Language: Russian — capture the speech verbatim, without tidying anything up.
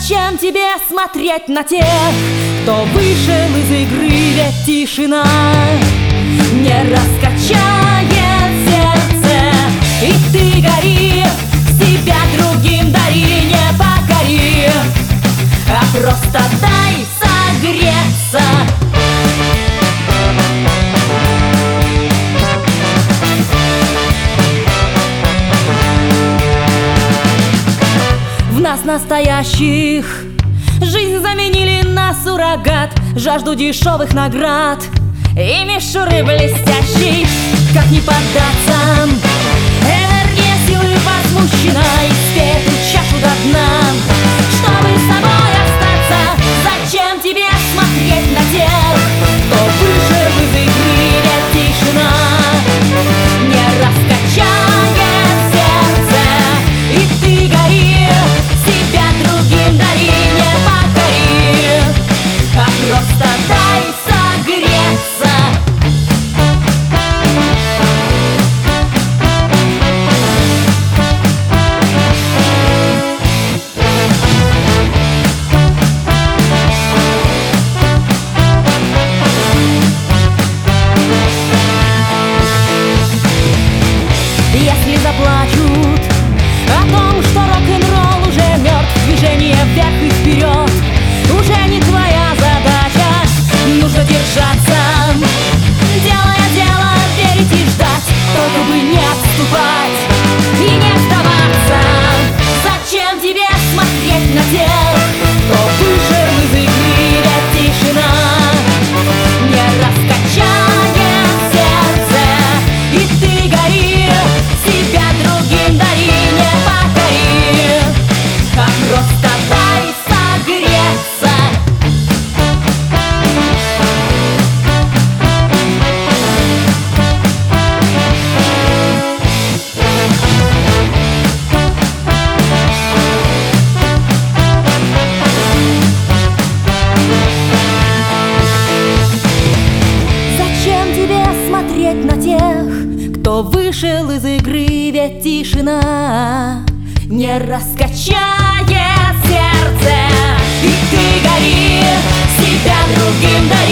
Зачем тебе смотреть на тех, кто вышел из игры? Ведь тишина не раскачает сердце. И ты гори, себя другим дари, не покори, а просто дай согреться. В нас настоящих жизнь заменили на суррогат, жажду дешевых наград и мишуры блестящей. Как не поддаться? Энергия силы возмущена, и спеть эту чашу до дна, чтобы с тобой остаться. Зачем тебе смотреть на тех, кто вышел из игры? Ведь тишина не раскачает сердце. И ты гори, себя другим дари, не покори, а просто дай согреться. Если заплачут о том, что рок-н-ролл уже мертв, движение вверх и вперед уже не твоя задача. Нужно держаться, делая дело, верить и ждать, только бы не отступать и не сдаваться. Зачем тебе смотреть на тех, кто вышел из игры? Ведь тишина не раскачает сердце. И ты гори, себя другим дари, не покори, а просто дай согреться. Зачем тебе смотреть на тех, кто вышел из игры? Ведь тишина не раскачает сердце. И ты гори, себя другим дари.